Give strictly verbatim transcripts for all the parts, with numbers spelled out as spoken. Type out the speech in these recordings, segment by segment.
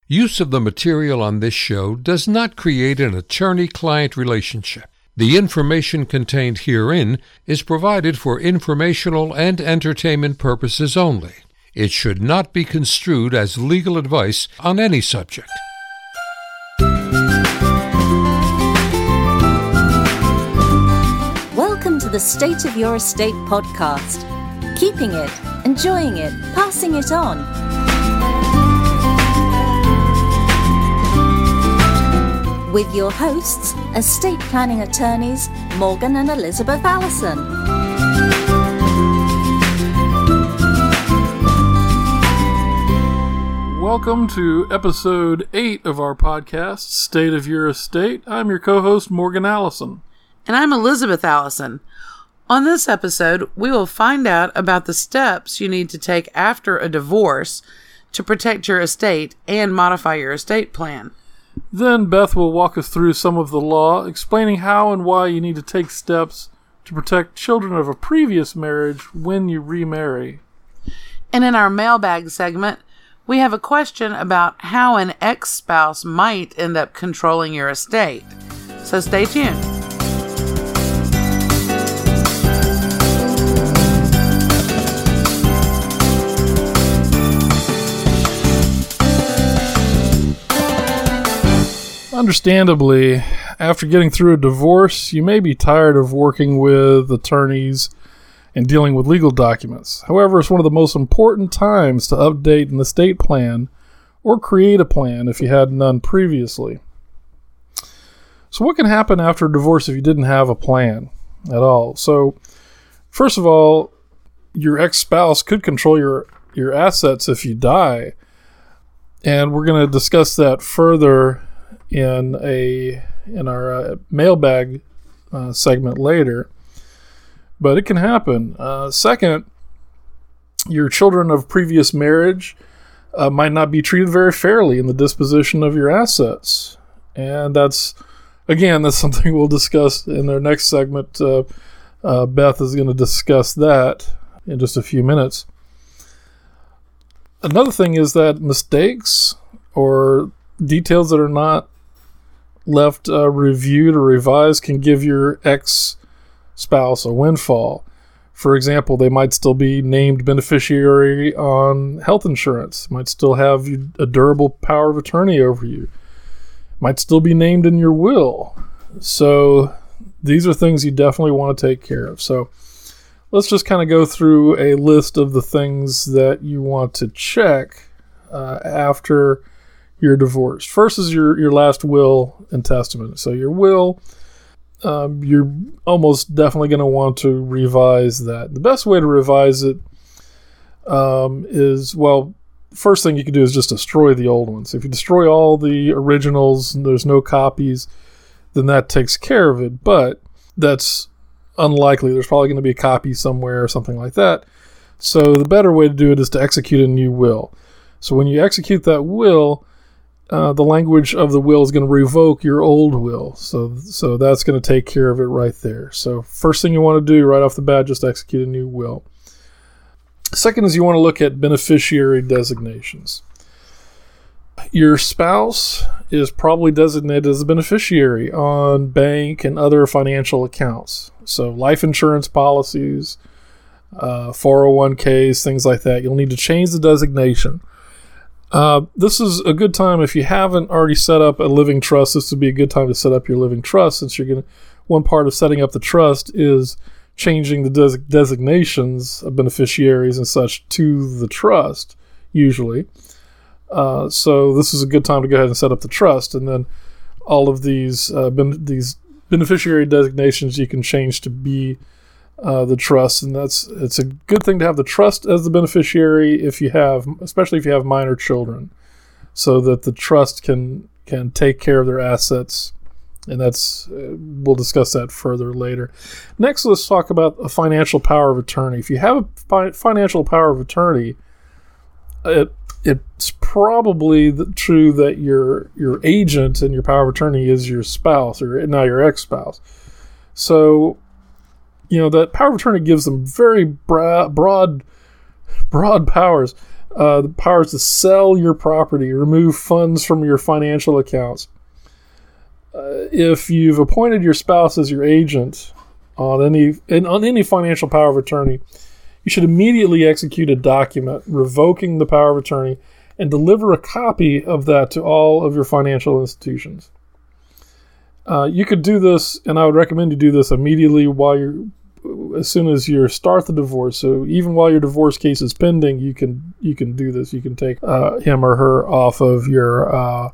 Use of the material on this show does not create an attorney-client relationship. The information contained herein is provided for informational and entertainment purposes only. It should not be construed as legal advice on any subject. Welcome to the State of Your Estate podcast. Keeping it, enjoying it, passing it on. With your hosts, estate planning attorneys Morgan and Elizabeth Allison. Welcome to episode eight of our podcast, State of Your Estate. I'm your co-host, Morgan Allison. And I'm Elizabeth Allison. On this episode, we will find out about the steps you need to take after a divorce to protect your estate and modify your estate plan. Then Beth will walk us through some of the law, explaining how and why you need to take steps to protect children of a previous marriage when you remarry. And in our mailbag segment, we have a question about how an ex-spouse might end up controlling your estate. So stay tuned. Understandably, after getting through a divorce, you may be tired of working with attorneys and dealing with legal documents. However, it's one of the most important times to update an estate plan or create a plan if you had none previously. So what can happen after a divorce if you didn't have a plan at all? So, first of all, your ex-spouse could control your, your assets if you die. And we're going to discuss that further in a in our uh, mailbag uh, segment later, but it can happen. Uh, second, your children of previous marriage uh, might not be treated very fairly in the disposition of your assets, and that's again that's something we'll discuss in our next segment. Uh, uh, Beth is going to discuss that in just a few minutes. Another thing is that mistakes or details that are not left uh, reviewed or revised can give your ex-spouse a windfall. For example, they might still be named beneficiary on health insurance, might still have a durable power of attorney over you, might still be named in your will. So these are things you definitely want to take care of. So let's just kind of go through a list of the things that you want to check uh, after you're divorced. First is your, your last will and testament. So your will, um, you're almost definitely going to want to revise that. The best way to revise it um, is, well, first thing you can do is just destroy the old ones. If you destroy all the originals and there's no copies, then that takes care of it. But that's unlikely. There's probably going to be a copy somewhere or something like that. So the better way to do it is to execute a new will. So when you execute that will, Uh, the language of the will is going to revoke your old will. So so that's going to take care of it right there. So first thing you want to do right off the bat, just execute a new will. Second is you want to look at beneficiary designations. Your spouse is probably designated as a beneficiary on bank and other financial accounts. So life insurance policies, uh, four oh one k's, things like that. You'll need to change the designation. Uh, this is a good time if you haven't already set up a living trust. This would be a good time to set up your living trust, since you're going to. One part of setting up the trust is changing the des- designations of beneficiaries and such to the trust. Usually, uh, so this is a good time to go ahead and set up the trust, and then all of these uh, ben- these beneficiary designations you can change to be Uh, the trust, and that's it's a good thing to have the trust as the beneficiary if you have, especially if you have minor children, so that the trust can can take care of their assets, and that's uh, we'll discuss that further later. Next, let's talk about a financial power of attorney. If you have a fi- financial power of attorney, it it's probably the, true that your your agent and your power of attorney is your spouse, or now your ex-spouse. So you know, that power of attorney gives them very bra- broad, broad powers. Uh, the powers to sell your property, remove funds from your financial accounts. Uh, if you've appointed your spouse as your agent on any in, on any financial power of attorney, you should immediately execute a document revoking the power of attorney and deliver a copy of that to all of your financial institutions. Uh, you could do this, and I would recommend you do this immediately while you're, as soon as you start the divorce. So even while your divorce case is pending, you can you can do this. You can take uh, him or her off of your uh,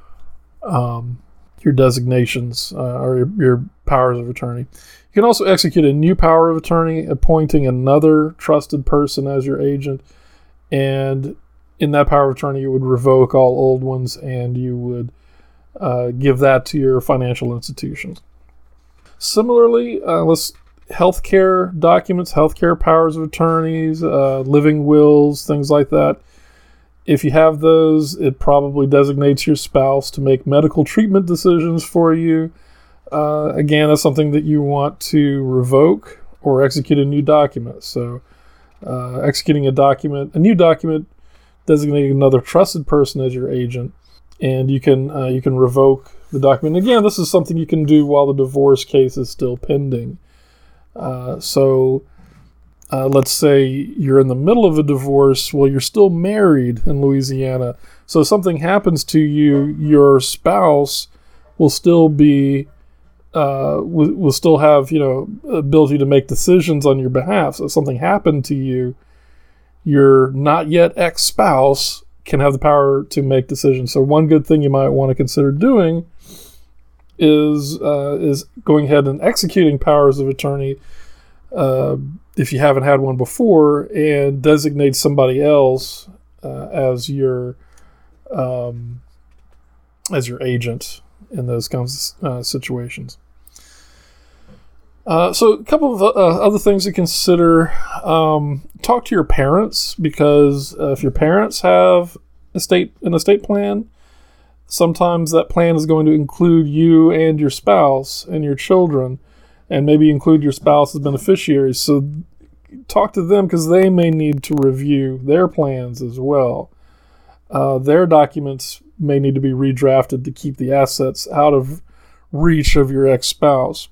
um, your designations uh, or your, your powers of attorney. You can also execute a new power of attorney, appointing another trusted person as your agent, and in that power of attorney, you would revoke all old ones, and you would uh, give that to your financial institutions. Similarly, uh, let's healthcare documents, healthcare powers of attorneys, uh, living wills, things like that. If you have those, it probably designates your spouse to make medical treatment decisions for you. Uh, again, that's something that you want to revoke or execute a new document. So uh, executing a document, a new document, designating another trusted person as your agent, and you can uh, you can revoke the document. Again, this is something you can do while the divorce case is still pending. Uh, so uh, let's say you're in the middle of a divorce. Well, you're still married in Louisiana. So if something happens to you, your spouse will still be uh, will, will still have, you know, ability to make decisions on your behalf. So if something happened to you, your not yet ex-spouse can have the power to make decisions. So one good thing you might want to consider doing is uh, is going ahead and executing powers of attorney uh, if you haven't had one before, and designate somebody else uh, as your um, as your agent in those kinds of uh, situations. Uh, so a couple of uh, other things to consider. Um, talk to your parents, because uh, if your parents have estate an estate plan, sometimes that plan is going to include you and your spouse and your children, and maybe include your spouse as beneficiaries. So talk to them, because they may need to review their plans as well. Uh, their documents may need to be redrafted to keep the assets out of reach of your ex-spouse.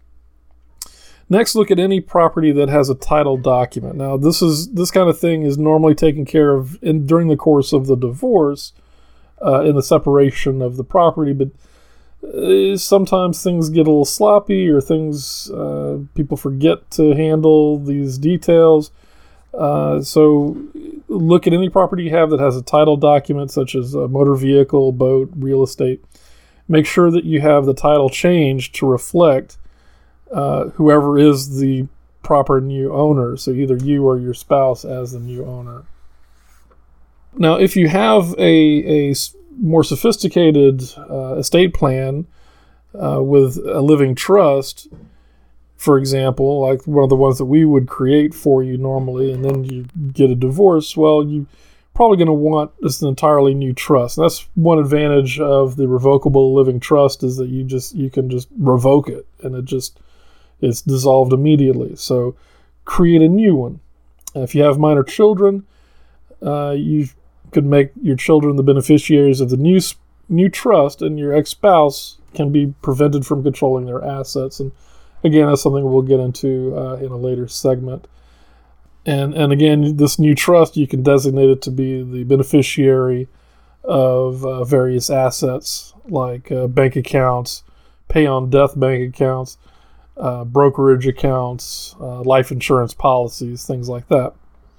Next, look at any property that has a title document. Now, this is this kind of thing is normally taken care of in, during the course of the divorce, uh, in the separation of the property, but uh, sometimes things get a little sloppy, or things uh, people forget to handle these details. Uh, so look at any property you have that has a title document, such as a motor vehicle, boat, real estate. Make sure that you have the title changed to reflect uh, whoever is the proper new owner. So either you or your spouse as the new owner. Now, if you have a, a more sophisticated uh, estate plan uh, with a living trust, for example, like one of the ones that we would create for you normally, and then you get a divorce, well, you're probably going to want just an entirely new trust. And that's one advantage of the revocable living trust, is that you just you can just revoke it, and it just it's dissolved immediately. So create a new one. If you have minor children, uh, you could make your children the beneficiaries of the new new trust, and your ex-spouse can be prevented from controlling their assets. And again, that's something we'll get into uh, in a later segment. And and again, this new trust, you can designate it to be the beneficiary of uh, various assets, like uh, bank accounts, pay-on-death bank accounts, uh, brokerage accounts, uh, life insurance policies, things like that.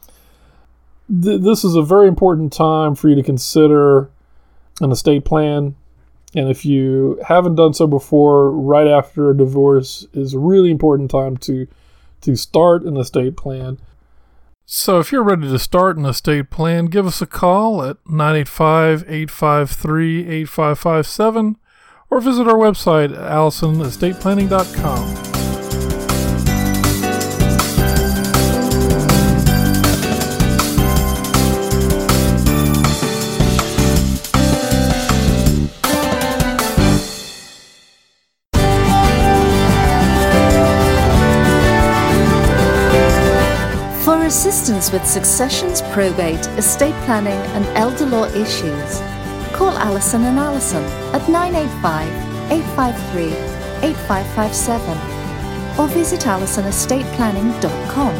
Th- this is a very important time for you to consider an estate plan. And if you haven't done so before, right after a divorce is a really important time to to start an estate plan. So if you're ready to start an estate plan, give us a call at nine eight five, eight five three, eight five five seven or visit our website at allison estate planning dot com. assistance with successions, probate, estate planning, and elder law issues, call Alison and Alison at nine eight five, eight five three, eight five five seven or visit alison estate planning dot com.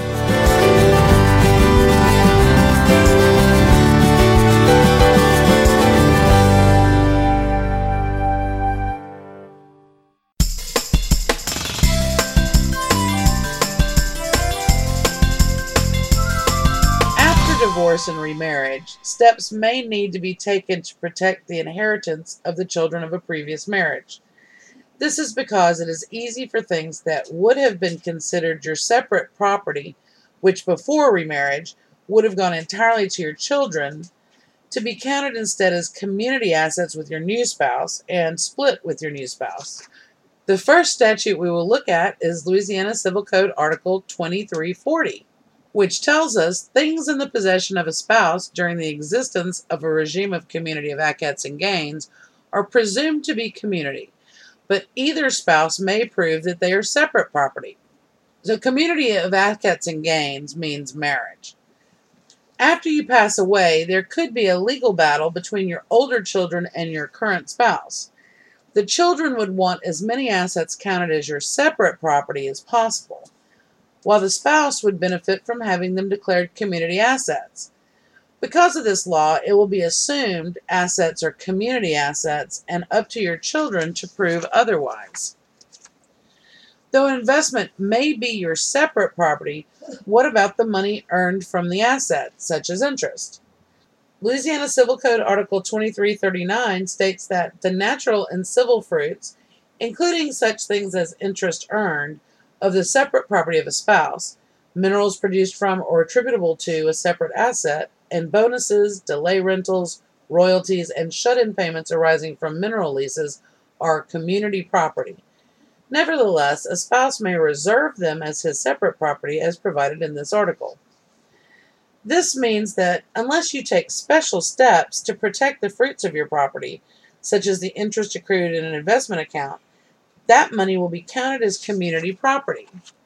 Divorce and remarriage, steps may need to be taken to protect the inheritance of the children of a previous marriage. This is because it is easy for things that would have been considered your separate property, which before remarriage would have gone entirely to your children, to be counted instead as community assets with your new spouse and split with your new spouse. The first statute we will look at is Louisiana Civil Code Article twenty-three forty. Which tells us things in the possession of a spouse during the existence of a regime of community of accats and gains are presumed to be community, but either spouse may prove that they are separate property. So community of accats and gains means marriage. After you pass away, there could be a legal battle between your older children and your current spouse. The children would want as many assets counted as your separate property as possible, while the spouse would benefit from having them declared community assets. Because of this law, it will be assumed assets are community assets and up to your children to prove otherwise. Though an investment may be your separate property, what about the money earned from the asset, such as interest? Louisiana Civil Code Article twenty-three thirty-nine states that the natural and civil fruits, including such things as interest earned, of the separate property of a spouse, minerals produced from or attributable to a separate asset, and bonuses, delay rentals, royalties, and shut-in payments arising from mineral leases are community property. Nevertheless, a spouse may reserve them as his separate property as provided in this article. This means that unless you take special steps to protect the fruits of your property, such as the interest accrued in an investment account, that money will be counted as community property.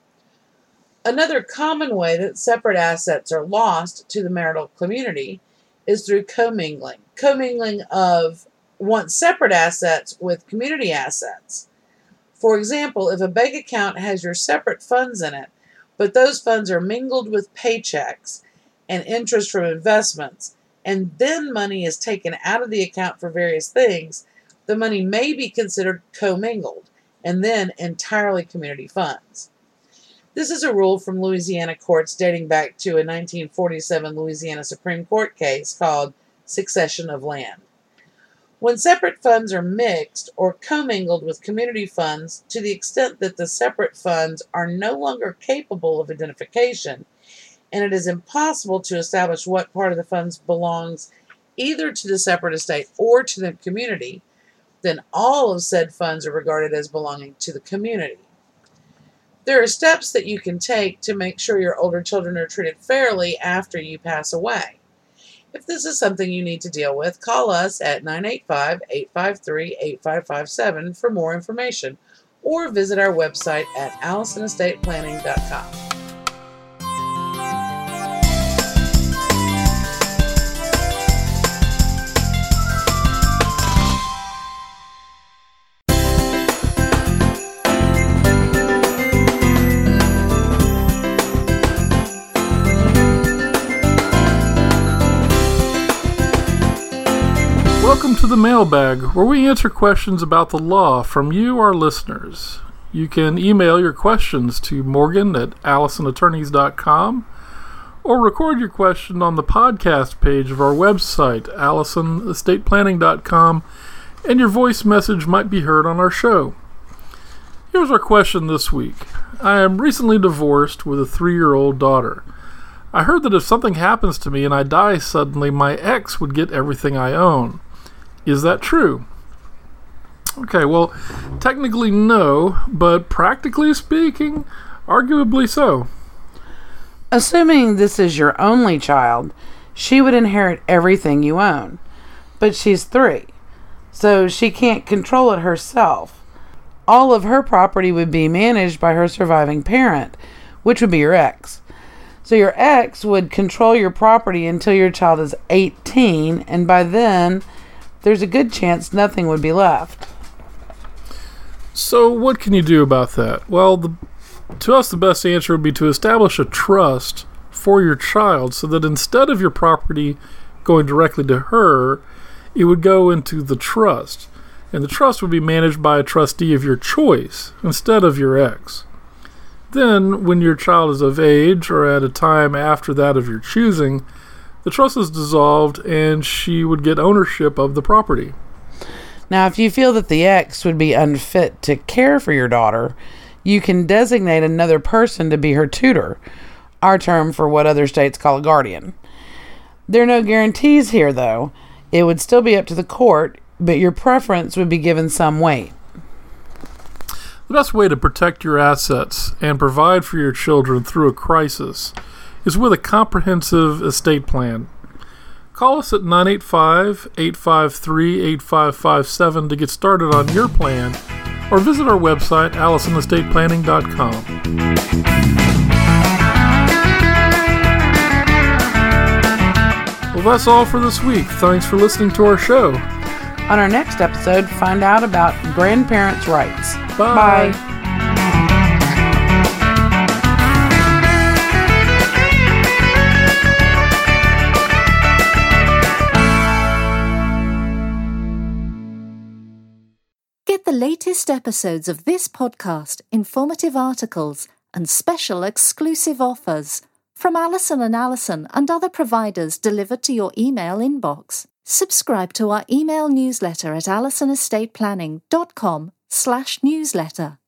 Another common way that separate assets are lost to the marital community is through commingling. Commingling of once separate assets with community assets. For example, if a bank account has your separate funds in it, but those funds are mingled with paychecks and interest from investments, and then money is taken out of the account for various things, the money may be considered commingled, and then entirely community funds. This is a rule from Louisiana courts dating back to a nineteen forty-seven Louisiana Supreme Court case called Succession of Land. When separate funds are mixed or commingled with community funds to the extent that the separate funds are no longer capable of identification, and it is impossible to establish what part of the funds belongs either to the separate estate or to the community, then all of said funds are regarded as belonging to the community. There are steps that you can take to make sure your older children are treated fairly after you pass away. If this is something you need to deal with, call us at nine eight five, eight five three, eight five five seven for more information, or visit our website at alison estate planning dot com. Welcome to the mailbag, where we answer questions about the law from you, our listeners. You can email your questions to Morgan at alison attorneys dot com or record your question on the podcast page of our website, alison estate planning dot com, and your voice message might be heard on our show. Here's our question this week. I am recently divorced with a three-year-old daughter. I heard that if something happens to me and I die suddenly, my ex would get everything I own. Is that true? Okay, well, technically no, but practically speaking, arguably so. Assuming this is your only child, she would inherit everything you own. But she's three, so she can't control it herself. All of her property would be managed by her surviving parent, which would be your ex. So your ex would control your property until your child is eighteen, and by then, there's a good chance nothing would be left. So what can you do about that? Well, the, to us, the best answer would be to establish a trust for your child so that instead of your property going directly to her, it would go into the trust. And the trust would be managed by a trustee of your choice instead of your ex. Then, when your child is of age or at a time after that of your choosing, the trust is dissolved and she would get ownership of the property. Now, if you feel that the ex would be unfit to care for your daughter, you can designate another person to be her tutor, our term for what other states call a guardian. There are no guarantees here, though. It would still be up to the court, but your preference would be given some weight. The best way to protect your assets and provide for your children through a crisis is with a comprehensive estate plan. Call us at nine eight five, eight five three, eight five five seven to get started on your plan, or visit our website, allison estate planning dot com. Well, that's all for this week. Thanks for listening to our show. On our next episode, find out about grandparents' rights. Bye. Bye. Get the latest episodes of this podcast, informative articles, and special exclusive offers from Allison and Allison and other providers delivered to your email inbox. Subscribe to our email newsletter at allison estate planning dot com slash newsletter.